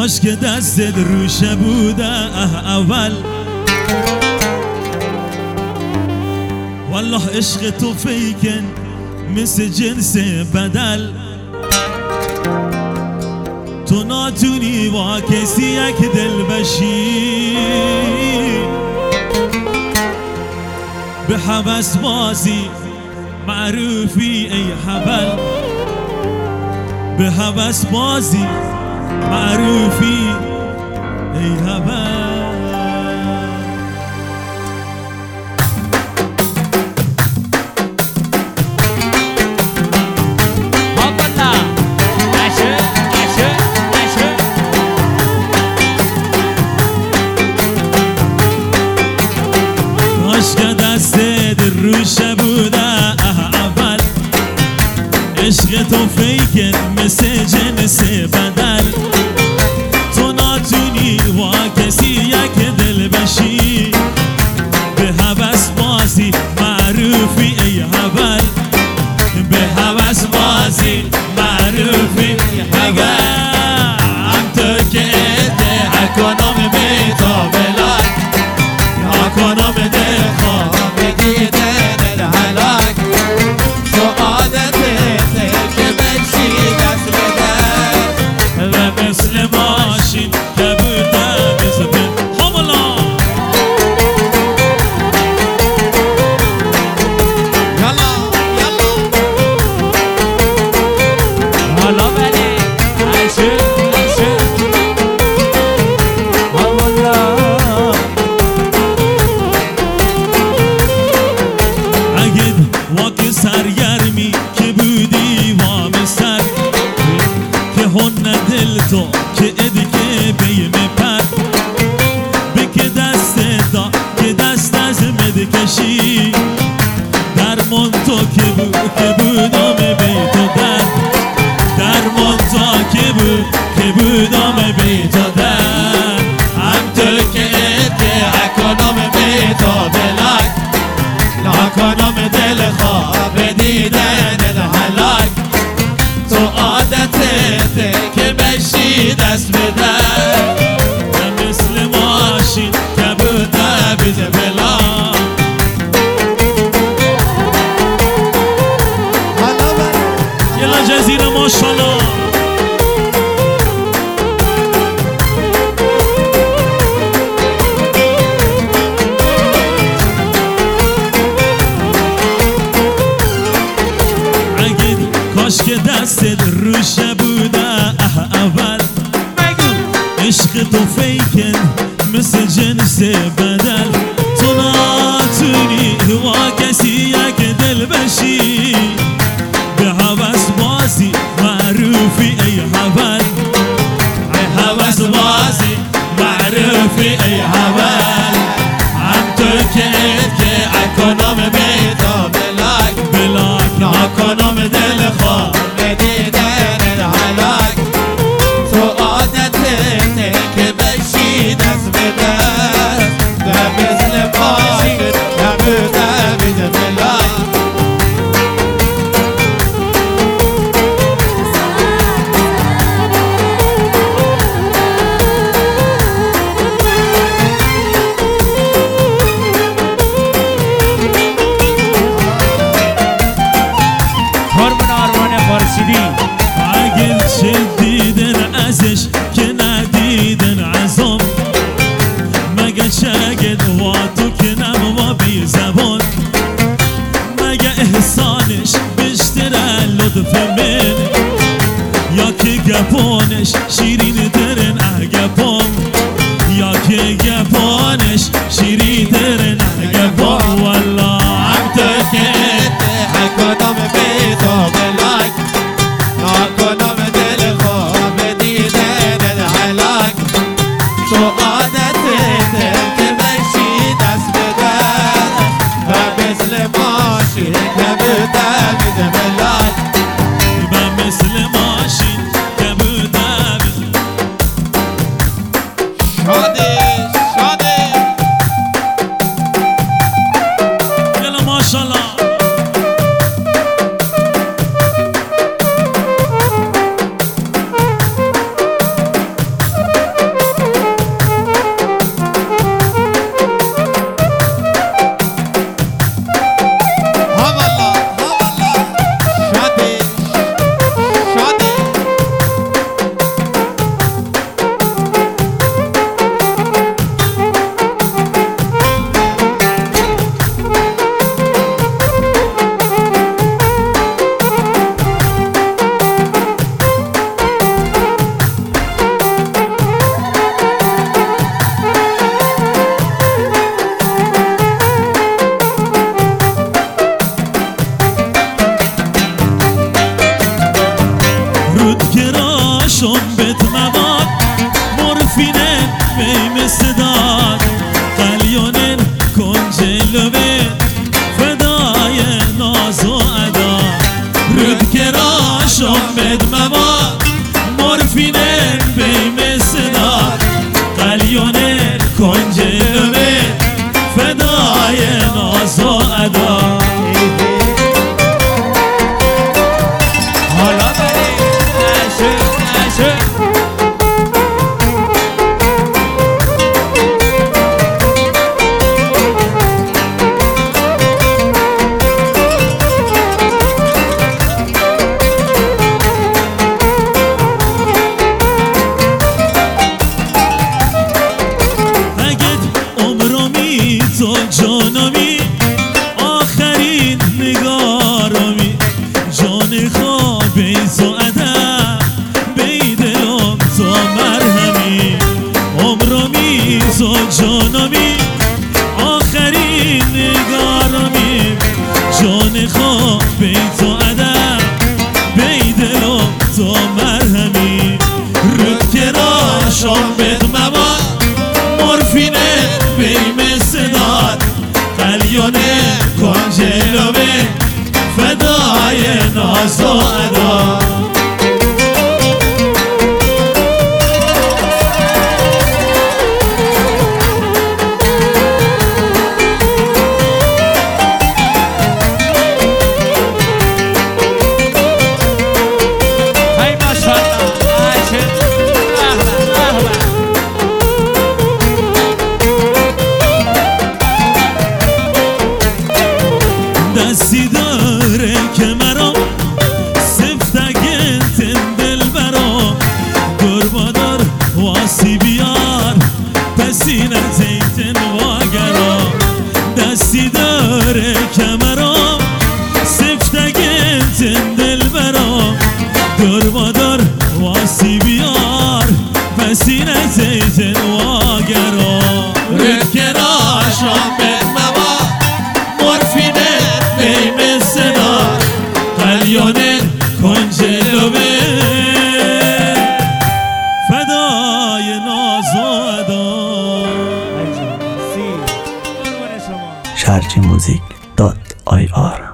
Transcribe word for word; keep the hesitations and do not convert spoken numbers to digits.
کاش که دستت روشه بوده اول. والله عشق تو فیکن مثل جنس بدل. تو ناتونی با کسی یک دل بشی، به هوس بازی معروفی ای حبل. به هوس بازی معروفی ای حبل. روشه بوده اول. عشق تو فیکن مثل جنس بدل. تو ناتونی با کسی یک دل بشی، به هوس بازی معروفی ای حبل. به هوس بازی معروفی ای حبل. هم تو که ادعا کنم به تو بلد، یا کنم دل خواه دیدن الهلاک. تو عادته که بشی دست بده، و مثل ماشین که بوده بزبه حملا. یلا یلا حالا بلی عشق عشق حملا. واقع سرگرمی که بودی وام سر، که هن دل تو که ادکه بیم پر. بکه دست دا که دست از مد کشی، درمان تو که بود که بودم بی تو در. درمان تو که بود که بودم بی تو در. هم تو که ادعا کنم بی تو بلک، نکنم دل خواب دیدن الهلاک. تو عادته که بشی دست بده، مثل ماشین که بوده بیزه بلا. یلا جزیره ماشالله. کاش که دستت روشه بوده اول. عشق تو فیکن مثل جنس بدل. تو ناتونی با کسی یک دل بشی، به هوس بازی معروفی ای حبل. ای هوس بازی معروفی ای حبل. هم تو که ادعا کنم بی تو بلاک، بلاک نکنم دل خواه دیدن الهلاک. تو عادته که بشی دست بده، و مثل ماشین که بوده بیزه بلاک. اگه چه دیدن ازش که ندیدن ازم، مگه شگد وا تو که نموا بی زبان. مگه احسانش بیشتره لطف من، یا که گپانش شیرین ترن اگپام. یا که گپانش شیرین ترن اگپام. والله هم تو که ادعا کنم بی تو بلک، نکنم دل خواب دیدن الهلاک. تو عادته که بشی دست بده، و مثل ماشین که بوده بیزه بلاک. و مثل ماشین که بوده بیزه شامد مما مورفینه بیم صدا قلیونه کنجلوه فدای ناز و ادا حالا بریم نشه نشه تو جانمی آخرین نگارمی جان خواب ایزو ادب بی دلم تو مرهمی عمرمی تو جانمی آخرین نگارمی جان خواب ایزو ادب بی دلم تو مرهمی رود که را شام بدمما مورفینه بیم صداد قلیونه کنجلوه فدای ناز و ادا دستی داره که مرا سفتگه تن دل برا گربادار واسی بیار پسینه زیتن واگرا دستی داره که مرا سفتگه تن دل برا گربادار واسی بیار پسینه زیتن واگرا رکرا شام بدمما مورفینه بیم صدا قلیونه کنجلوه فدای ناز و ادا شرجی موزیک دات آی آر